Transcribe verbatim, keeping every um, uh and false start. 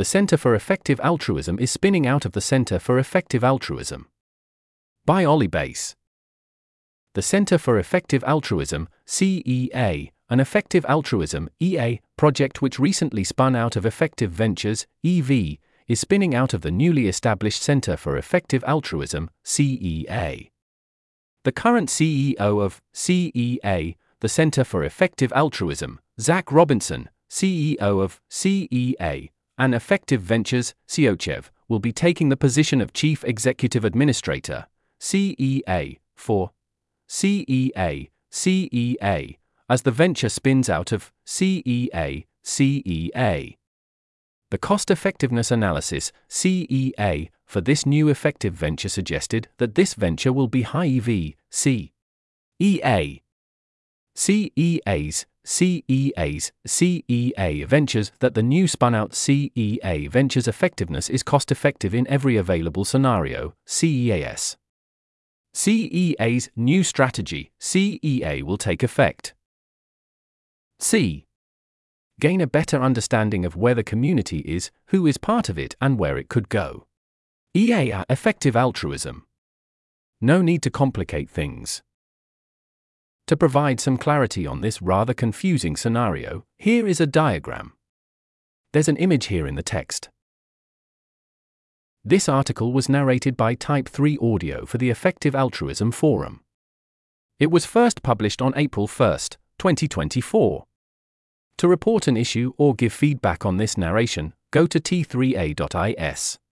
The Center for Effective Altruism is spinning out of the Center for Effective Altruism. By Ollie Bass. The Center for Effective Altruism, C E A, an Effective Altruism, E A, project which recently spun out of Effective Ventures, E V, is spinning out of the newly established Center for Effective Altruism, C E A. The current C E O of C E A, the Center for Effective Altruism, Zach Robinson, C E O of C E A, and Effective Ventures, Siochev, will be taking the position of Chief Executive Administrator, C E A, for C E A, C E A, as the venture spins out of C E A, C E A. The cost-effectiveness analysis, C E A, for this new effective venture suggested that this venture will be high E V, C E A. C E A's, C E A's, C E A ventures that the new spun-out C E A ventures effectiveness is cost-effective in every available scenario, C E A S. C E A's new strategy, C E A, will take effect. C. Gain a better understanding of where the community is, who is part of it, and where it could go. E A. Effective altruism. No need to complicate things. To provide some clarity on this rather confusing scenario, here is a diagram. There's an image here in the text. This article was narrated by Type three Audio for the Effective Altruism Forum. It was first published on April first, twenty twenty-four. To report an issue or give feedback on this narration, go to T three A dot I S.